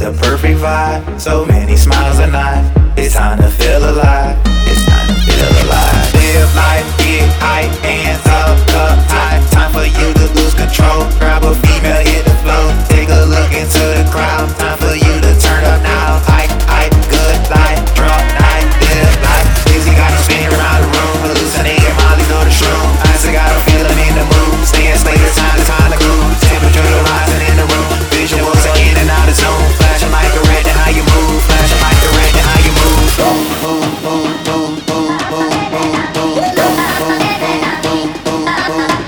the perfect vibe. So many smiles a night. It's time to feel alive. It's time to feel alive. Live life, get hype, and